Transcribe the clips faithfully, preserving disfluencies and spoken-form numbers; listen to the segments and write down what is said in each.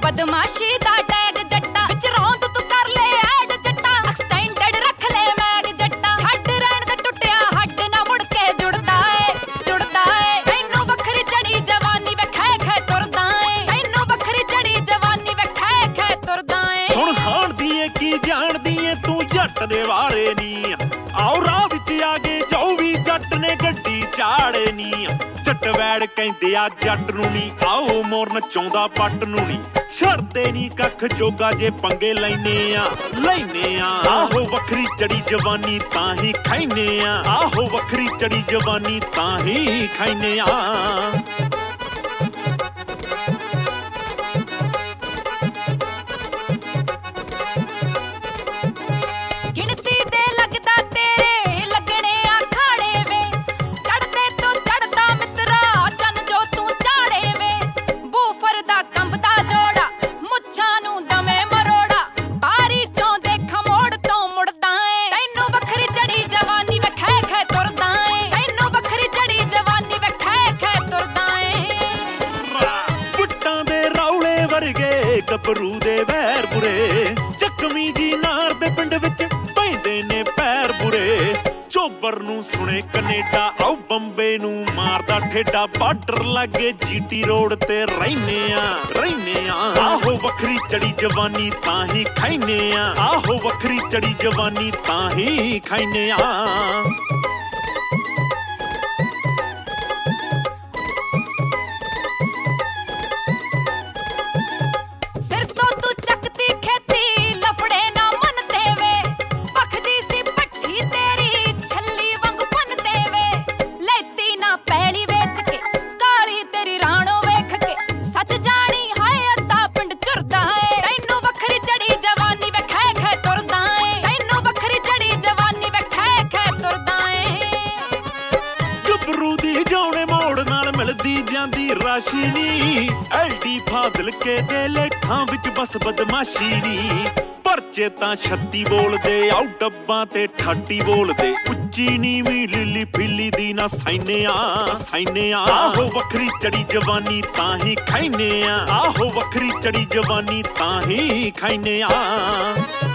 बदमाशी दा टैग जट्टा विच रौंद तू कर ले ऐड जट्टा एक्सटेंडेड रख ले मैग जट्टा छड्ड रहण दा टुटिया हड्ड ना मुड़ के जुड़दा ए जुड़दा ए तैनू वखरी चढ़ी जवानी वे खै खै तुरदा ए तैनू वखरी चढ़ी जवानी वे खै खै तुरदा ए सुण हाण दी ए की जाणदी ए तू जट दे वारे नी आओ राह विच आ गए जो भी जट ने गड्डी चाड़े नी जट वैड़ कहंदे आ जट नूं नी आओ मोर नचाउंदा पट नूं नी छड़दे नी कख जोगा जे पंगे लैने आ लैने आ आहो वखरी चढ़ी जवानी तां ही खैने आ आहो वखरी चढ़ी जवानी तां ही खैने आ गभरू दे वैर बुरे जख्मी जी नार दे पिंड विच पैंदे ने पैर बुरे चोबर नूं सुने कनेडा आओ बंबे नूं मारदा ठेडा बार्डर लागे जीटी रोड ते रहने आ रहने आ आहो वखरी चढ़ी जवानी तां ही खैने आ आहो वखरी चढ़ी जवानी तां ही खैने आ एलडी फाजिल के दे लेखां विच बस बदमाशी नी परचे तां छत्ती बोलदे आउ डब्बां ते ठाटी बोलदे उच्ची नीवीं लिली फिली दी ना सैने आ सैने आ आहो वखरी चढ़ी जवानी तां ही खैने आ आहो वखरी चढ़ी जवानी तां ही खैने आ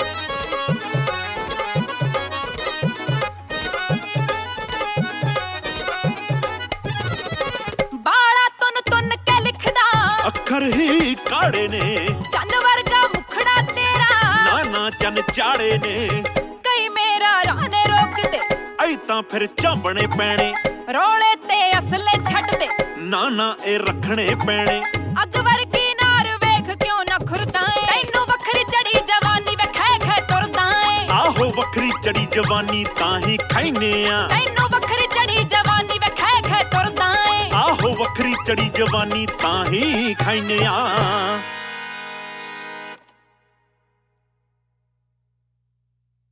अखर ही काड़े ने चन वर्गा मुखड़ा तेरा ना ना चन चाड़े ने कई मेरा राने रोक दे ऐ तां फिर झांबने पैने रोले ते असले छड्ड दे ना ना ए रखने पैने अग वर्गी नार वेख क्यों ना खुरदा ए तैनू वखरी चढ़ी जवानी वे खै खै तुरदा ए आहो वखरी चढ़ी जवानी तां ही खैने आ तैनू वखरी चढ़ी जवानी वे खै खै तुरदा ए आहो वखरी चढ़ी जवानी तां ही खैने आ